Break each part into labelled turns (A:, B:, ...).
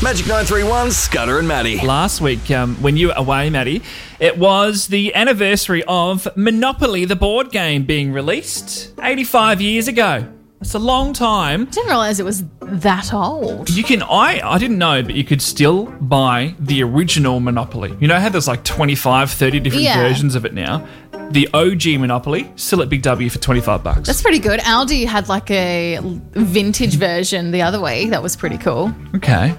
A: Magic 931, Scudder and Maddie.
B: Last week, when you were away, Maddie, it was the anniversary of Monopoly, the board game, being released 85 years ago. It's a long time.
C: I didn't realise it was that old.
B: You can, I didn't know, but you could still buy the original Monopoly. You know how there's like 25, 30 different versions of it now? The OG Monopoly, still at Big W for $25.
C: That's pretty good. Aldi had like a vintage version the other week. That was pretty cool.
B: Okay.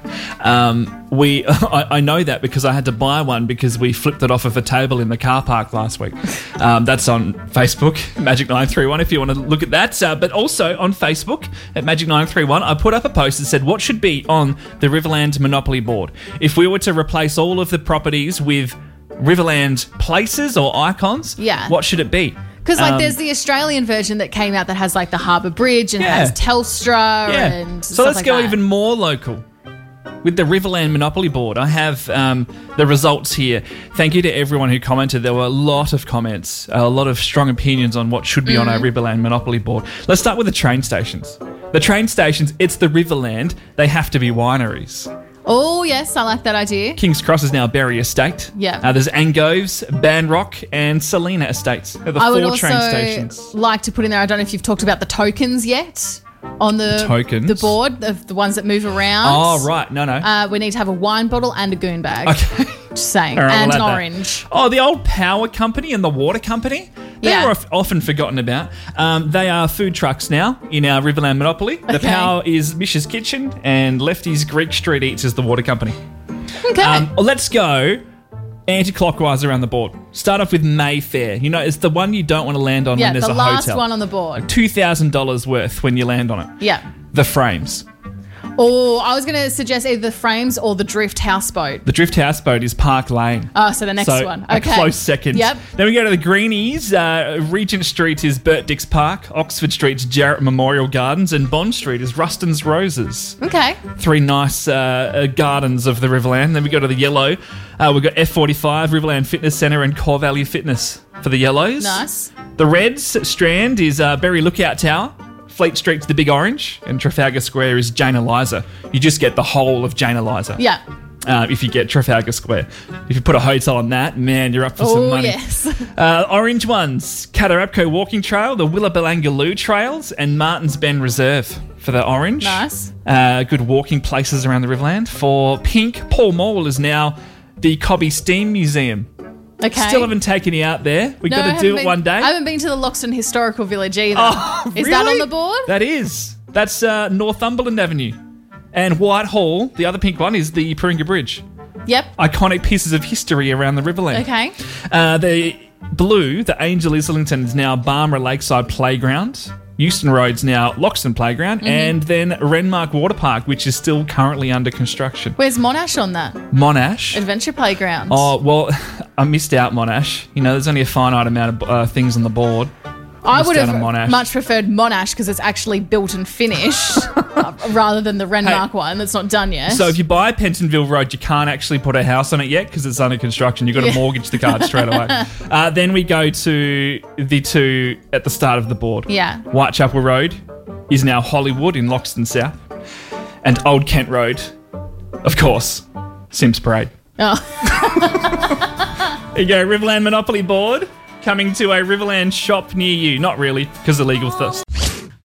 B: I know that because I had to buy one because we flipped it off of a table in the car park last week. That's on Facebook, Magic931, if you want to look at that. But also on Facebook at Magic931, I put up a post that said, what should be on the Riverland Monopoly board? If we were to replace all of the properties with Riverland places or icons, what should it be?
C: Because there's the Australian version that came out that has like the Harbour Bridge and has Telstra and
B: so
C: stuff
B: let's
C: like
B: go
C: that.
B: even more local. With the Riverland Monopoly board, I have the results here. Thank you to everyone who commented. There were a lot of comments, a lot of strong opinions on what should be on our Riverland Monopoly board. Let's start with the train stations. The train stations, it's the Riverland. They have to be wineries.
C: Oh, yes, I like that idea.
B: King's Cross is now Berry Estate.
C: Yeah.
B: There's Angoves, Bandrock, and Selena Estates. They're the
C: I would
B: four
C: also
B: train stations.
C: like to put in there, I don't know if you've talked about the tokens yet on the board, the ones that move around.
B: Oh, right. No.
C: We need to have a wine bottle and a goon bag.
B: Okay.
C: Just saying.
B: All right,
C: and
B: we'll
C: an
B: add
C: orange.
B: that. Oh, the old power company and the water company. They were often forgotten about. They are food trucks now in our Riverland Monopoly. The power is Mish's Kitchen and Lefty's Greek Street Eats is the water company.
C: Okay.
B: Let's go anti-clockwise around the board. Start off with Mayfair. You know, it's the one you don't want to land on when there's a hotel.
C: Yeah, the last one on the board.
B: $2,000 worth when you land on it.
C: Yeah.
B: The Frames.
C: Oh, I was going to suggest either the Frames or the Drift Houseboat.
B: The Drift Houseboat is Park Lane.
C: Oh, so the next one. Okay.
B: A close second.
C: Yep.
B: Then we go to the Greenies. Regent Street is Burt Dix Park. Oxford Street's Jarrett Memorial Gardens. And Bond Street is Ruston's Roses.
C: Okay.
B: Three nice gardens of the Riverland. Then we go to the Yellow. We've got F45, Riverland Fitness Centre and Core Valley Fitness for the Yellows.
C: Nice.
B: The Reds Strand is Berry Lookout Tower. Fleet Street's the Big Orange, and Trafalgar Square is Jane Eliza. You just get the whole of Jane Eliza.
C: Yeah.
B: If you get Trafalgar Square. If you put a hotel on that, man, you're up for some money.
C: Yes.
B: Orange ones, Catarapco Walking Trail, the Willaballangaloo Trails, and Martins Bend Reserve for the orange.
C: Nice.
B: Good walking places around the Riverland. For pink, Paul Mall is now the Cobby Steam Museum.
C: Okay.
B: Still haven't taken you out there. We've got to do it one day.
C: I haven't been to the Loxton Historical Village either.
B: Oh,
C: is that on the board?
B: That is. That's Northumberland Avenue. And Whitehall, the other pink one, is the Paringa Bridge.
C: Yep.
B: Iconic pieces of history around the Riverland.
C: Okay.
B: The blue, the Angel Islington, is now Barmera Lakeside Playground. Euston Road's now Loxton Playground. And then Renmark Water Park, which is still currently under construction.
C: Where's Monash on that?
B: Monash?
C: Adventure Playground.
B: Oh, well, I missed out Monash. You know, there's only a finite amount of things on the board.
C: I would have much preferred Monash because it's actually built and finished rather than the Renmark one that's not done yet.
B: So if you buy Pentonville Road, you can't actually put a house on it yet because it's under construction. You've got to mortgage the card straight away. Then we go to the two at the start of the board.
C: Yeah.
B: Whitechapel Road is now Hollywood in Loxton South. And Old Kent Road, of course, Sims Parade.
C: Oh.
B: There you go, Riverland Monopoly board. Coming to a Riverland shop near you. Not really, because of legal stuff.